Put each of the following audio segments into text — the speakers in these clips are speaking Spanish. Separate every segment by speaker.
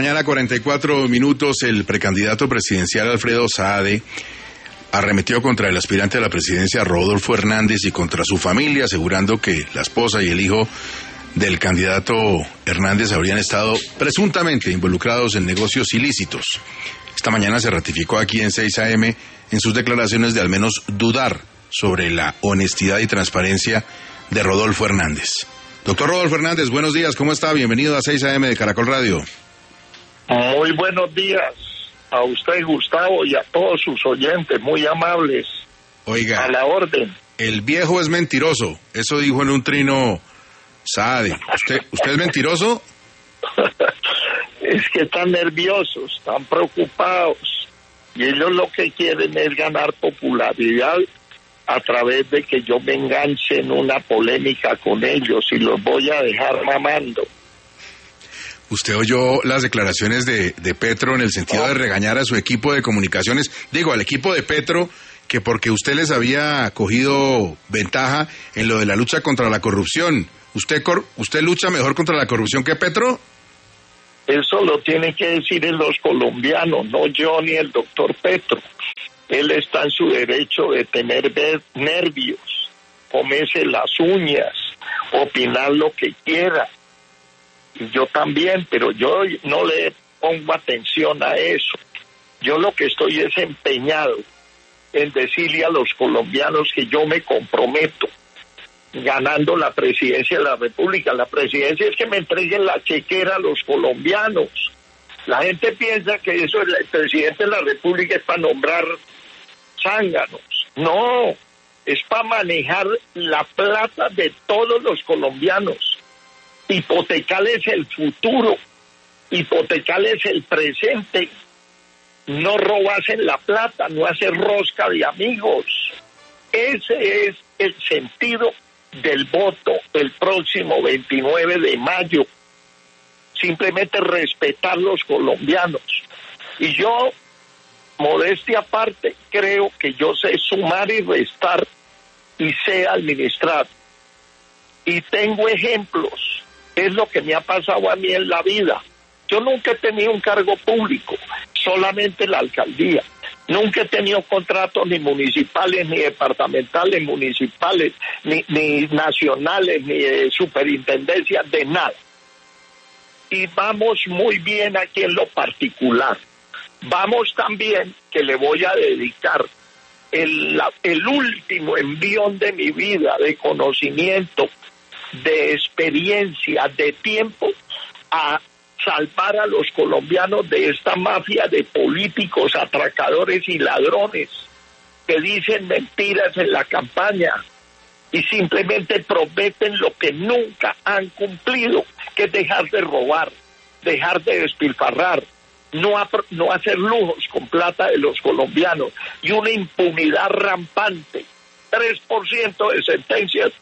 Speaker 1: Mañana 44 minutos, el precandidato presidencial Alfredo Saade arremetió contra el aspirante a la presidencia Rodolfo Hernández y contra su familia, asegurando que la esposa y el hijo del candidato Hernández habrían estado presuntamente involucrados en negocios ilícitos. Esta mañana se ratificó aquí en 6 AM en sus declaraciones de al menos dudar sobre la honestidad y transparencia de Rodolfo Hernández. Doctor Rodolfo Hernández, buenos días, ¿cómo está? Bienvenido a 6 AM de Caracol Radio.
Speaker 2: Muy buenos días a usted, Gustavo, y a todos sus oyentes, muy amables.
Speaker 1: Oiga,
Speaker 2: a la orden.
Speaker 1: El viejo es mentiroso, eso dijo en un trino Saade. ¿Usted es mentiroso?
Speaker 2: Es que están nerviosos, están preocupados, y ellos lo que quieren es ganar popularidad a través de que yo me enganche en una polémica con ellos y los voy a dejar mamando.
Speaker 1: ¿Usted oyó las declaraciones de Petro en el sentido de regañar a su equipo de comunicaciones? Digo, al equipo de Petro, que porque usted les había cogido ventaja en lo de la lucha contra la corrupción. ¿Usted lucha mejor contra la corrupción que Petro?
Speaker 2: Eso lo tienen que decir los colombianos, no yo ni el doctor Petro. Él está en su derecho de tener nervios, comerse las uñas, opinar lo que quiera. Y yo también, pero yo no le pongo atención a eso. Yo lo que estoy es empeñado en decirle a los colombianos que yo me comprometo ganando la presidencia de la República. La presidencia es que me entreguen la chequera a los colombianos. La gente piensa que eso el presidente de la República es para nombrar zánganos. No, es para manejar la plata de todos los colombianos. Hipotecarles el futuro, hipotecarles el presente, no robarse la plata, no hacer rosca de amigos. Ese es el sentido del voto el próximo 29 de mayo. Simplemente respetar los colombianos. Y yo, modestia aparte, creo que yo sé sumar y restar y sé administrar. Y tengo ejemplos. Es lo que me ha pasado a mí en la vida. Yo nunca he tenido un cargo público, solamente la alcaldía. Nunca he tenido contratos ni municipales, ni departamentales, municipales, ni nacionales, ni de superintendencia, de nada. Y vamos muy bien aquí en lo particular. Vamos también, que le voy a dedicar el último envión de mi vida, de conocimiento, de experiencia, de tiempo, a salvar a los colombianos de esta mafia de políticos, atracadores y ladrones que dicen mentiras en la campaña y simplemente prometen lo que nunca han cumplido, que es dejar de robar, dejar de despilfarrar, no hacer lujos con plata de los colombianos y una impunidad rampante. 3% de sentencias,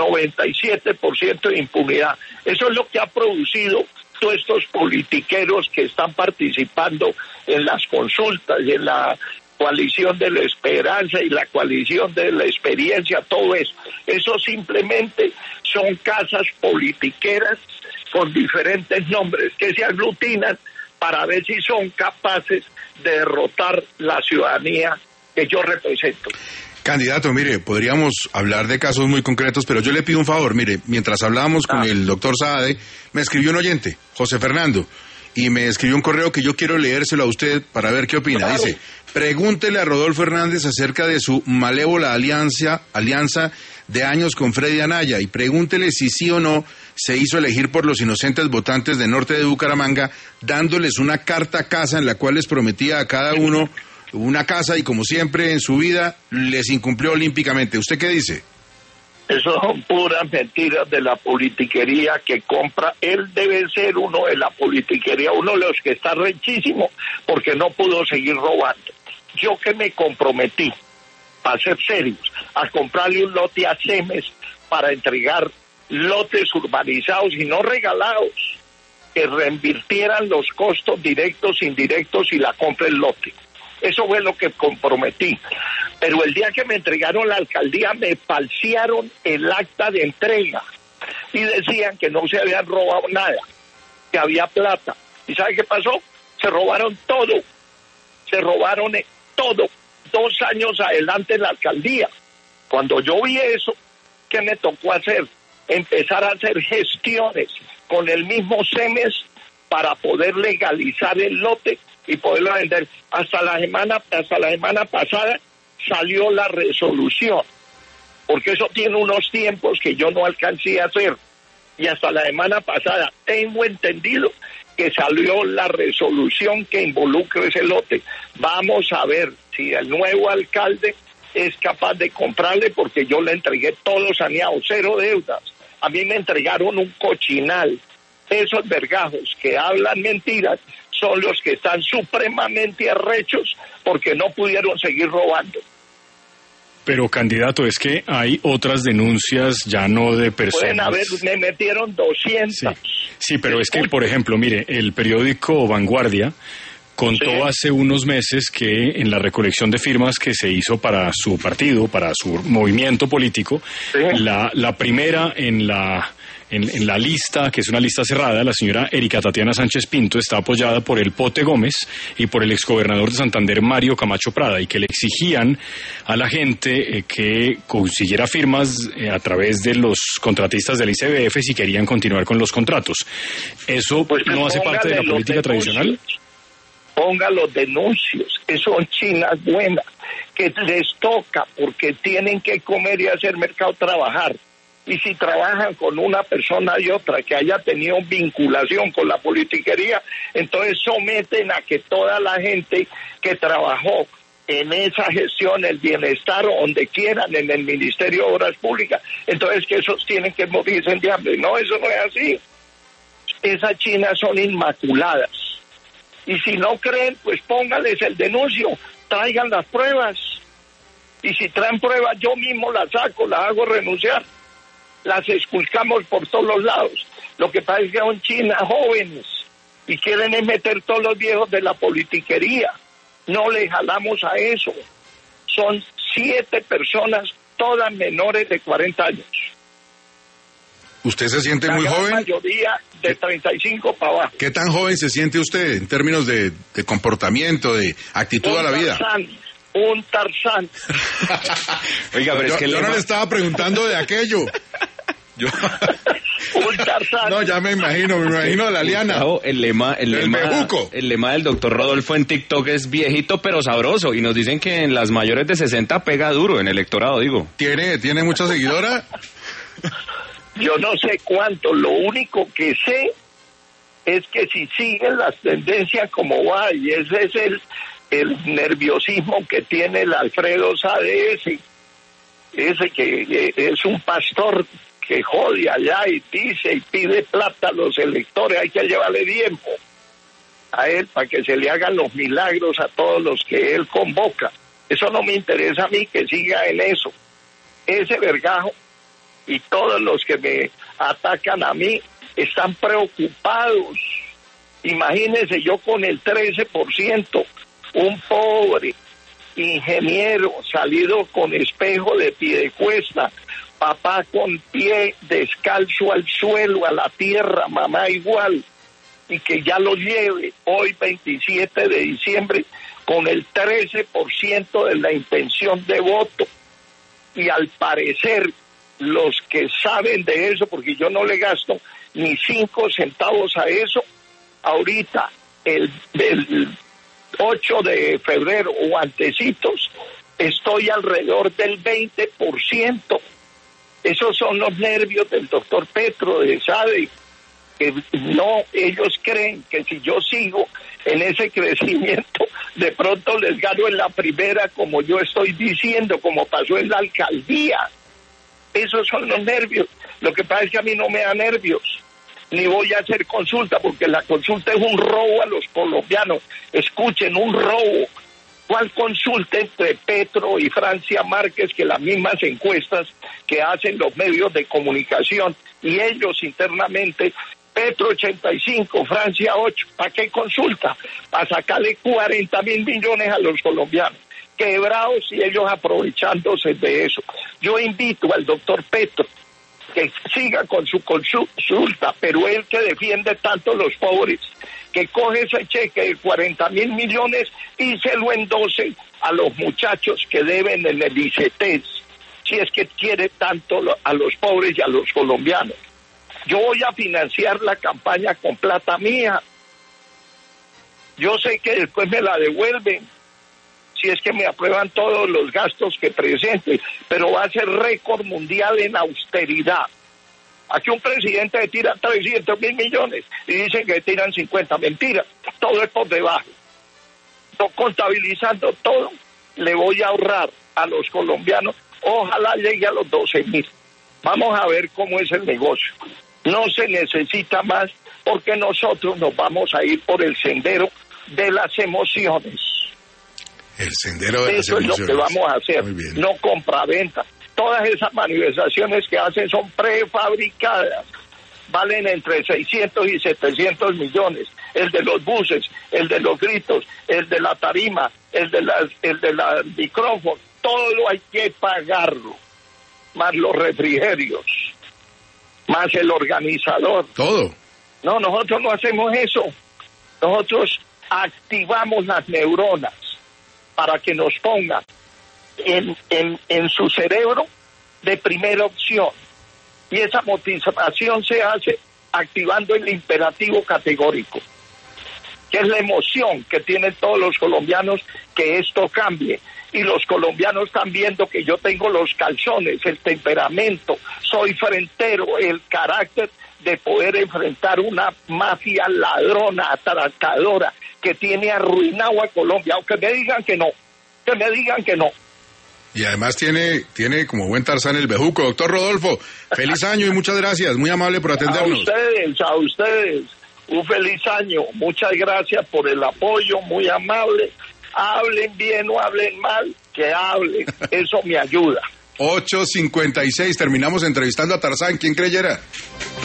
Speaker 2: 97% de impunidad. Eso es lo que ha producido todos estos politiqueros que están participando en las consultas y en la coalición de la esperanza y la coalición de la experiencia, todo eso. Eso simplemente son casas politiqueras con diferentes nombres que se aglutinan para ver si son capaces de derrotar la ciudadanía que yo represento.
Speaker 1: Candidato, mire, podríamos hablar de casos muy concretos, pero yo le pido un favor, mire, mientras hablábamos con el doctor Saade, me escribió un oyente, José Fernando, y me escribió un correo que yo quiero leérselo a usted para ver qué opina. Claro. Dice, pregúntele a Rodolfo Hernández acerca de su malévola alianza de años con Freddy Anaya, y pregúntele si sí o no se hizo elegir por los inocentes votantes de norte de Bucaramanga, dándoles una carta casa en la cual les prometía a cada uno una casa y como siempre en su vida les incumplió olímpicamente. ¿Usted qué dice?
Speaker 2: Eso son puras mentiras de la politiquería que compra. Él debe ser uno de la politiquería, uno de los que está rechísimo porque no pudo seguir robando. Yo que me comprometí, para ser serios, a comprarle un lote a Cemes para entregar lotes urbanizados y no regalados, que reinvirtieran los costos directos, indirectos y la compra del lote. Eso fue lo que comprometí. Pero el día que me entregaron la alcaldía me falsearon el acta de entrega y decían que no se habían robado nada, que había plata. ¿Y sabe qué pasó? Se robaron todo. Se robaron todo. 2 años adelante en la alcaldía. Cuando yo vi eso, ¿qué me tocó hacer? Empezar a hacer gestiones con el mismo CEMES para poder legalizar el lote y poderlo vender. Hasta la semana pasada salió la resolución, porque eso tiene unos tiempos que yo no alcancé a hacer. Y hasta la semana pasada tengo entendido que salió la resolución que involucra ese lote. Vamos a ver si el nuevo alcalde es capaz de comprarle, porque yo le entregué todo saneado, 0 deudas. A mí me entregaron un cochinal. Esos vergajos que hablan mentiras son los que están supremamente arrechos porque no pudieron seguir robando.
Speaker 3: Pero, candidato, es que hay otras denuncias, ya no de personas.
Speaker 2: Pueden haber, me metieron 200.
Speaker 3: Sí, pero es que, por ejemplo, mire, el periódico Vanguardia contó hace unos meses que en la recolección de firmas que se hizo para su partido, para su movimiento político, la primera en la lista, que es una lista cerrada, la señora Erika Tatiana Sánchez Pinto, está apoyada por el Pote Gómez y por el exgobernador de Santander, Mario Camacho Prada, y que le exigían a la gente que consiguiera firmas a través de los contratistas del ICBF si querían continuar con los contratos. ¿Eso pues no hace parte de la política tradicional?
Speaker 2: Ponga los denuncios, que son chinas buenas, que les toca porque tienen que comer y hacer mercado, trabajar. Y si trabajan con una persona y otra que haya tenido vinculación con la politiquería, entonces someten a que toda la gente que trabajó en esa gestión, el bienestar o donde quieran, en el Ministerio de Obras Públicas, entonces que esos tienen que morirse de hambre. No, eso no es así. Esas chinas son inmaculadas. Y si no creen, pues póngales el denuncio, traigan las pruebas. Y si traen pruebas, yo mismo las saco, las hago renunciar. Las esculcamos por todos los lados. Lo que pasa es que son chinas jóvenes y quieren meter todos los viejos de la politiquería. No le jalamos a eso. Son 7 personas, todas menores de 40 años.
Speaker 1: ¿Usted se siente muy joven?
Speaker 2: La mayoría de 35 para abajo.
Speaker 1: ¿Qué tan joven se siente usted en términos de comportamiento, de actitud a la vida?
Speaker 2: Un Tarzán.
Speaker 1: Oiga, pero es que yo no le estaba preguntando de aquello.
Speaker 2: Un Tarzán.
Speaker 1: No, ya me imagino a la liana.
Speaker 4: El lema del doctor Rodolfo en TikTok es viejito pero sabroso, y nos dicen que en las mayores de 60 pega duro en electorado, digo.
Speaker 1: ¿Tiene mucha seguidora?
Speaker 2: Yo no sé cuánto, lo único que sé es que si siguen las tendencias como va, y ese es el nerviosismo que tiene el Alfredo Sade, ese que es un pastor que jode allá y dice y pide plata a los electores, hay que llevarle tiempo a él para que se le hagan los milagros a todos los que él convoca. Eso no me interesa a mí, que siga en eso. Ese vergajo y todos los que me atacan a mí están preocupados. Imagínense yo con el 13%, un pobre ingeniero salido con espejo de piedecuesta, papá con pie descalzo al suelo, a la tierra, mamá igual, y que ya lo lleve hoy 27 de diciembre con el 13% de la intención de voto. Y al parecer los que saben de eso, porque yo no le gasto ni 5 centavos a eso, ahorita el 8 de febrero o antecitos, estoy alrededor del 20%. Esos son los nervios del doctor Petro, de Sade, que no, ellos creen que si yo sigo en ese crecimiento, de pronto les gano en la primera, como yo estoy diciendo, como pasó en la alcaldía. Esos son los nervios. Lo que pasa es que a mí no me da nervios, ni voy a hacer consulta, porque la consulta es un robo a los colombianos. Escuchen, un robo. ¿Cuál consulta entre Petro y Francia Márquez, que las mismas encuestas que hacen los medios de comunicación y ellos internamente, Petro 85, Francia 8, ¿para qué consulta? Para sacarle 40.000 millones a los colombianos, quebrados y ellos aprovechándose de eso. Yo invito al doctor Petro que siga con su consulta, pero él que defiende tanto a los pobres, que coge ese cheque de 40.000 millones y se lo endose a los muchachos que deben en el ICETEX, si es que quiere tanto a los pobres y a los colombianos. Yo voy a financiar la campaña con plata mía. Yo sé que después me la devuelven, si es que me aprueban todos los gastos que presente, pero va a ser récord mundial en austeridad. Aquí un presidente le tira 300.000 millones y dicen que tiran 50, mentira, todo es por debajo. Yo, contabilizando todo, le voy a ahorrar a los colombianos, ojalá llegue a los 12.000. Vamos a ver cómo es el negocio. No se necesita más porque nosotros nos vamos a ir por el sendero de las emociones.
Speaker 1: El sendero de las emociones.
Speaker 2: Eso es lo que vamos a hacer, no compraventa. Todas esas manifestaciones que hacen son prefabricadas, valen entre 600 y 700 millones. El de los buses, el de los gritos, el de la tarima, el de la micrófono, todo hay que pagarlo, más los refrigerios, más el organizador.
Speaker 1: Todo.
Speaker 2: No, nosotros no hacemos eso. Nosotros activamos las neuronas para que nos pongan en su cerebro de primera opción. Y esa motivación se hace activando el imperativo categórico, que es la emoción que tienen todos los colombianos que esto cambie. Y los colombianos están viendo que yo tengo los calzones, el temperamento, soy frentero, el carácter de poder enfrentar una mafia ladrona, atracadora, que tiene arruinado a Colombia, aunque me digan que no,
Speaker 1: Y además tiene como buen Tarzán el bejuco. Doctor Rodolfo, feliz año y muchas gracias, muy amable por atendernos.
Speaker 2: A ustedes, un feliz año, muchas gracias por el apoyo, muy amable. Hablen bien o hablen mal, que hablen, eso me ayuda.
Speaker 1: 8:56, terminamos entrevistando a Tarzán, ¿quién creyera?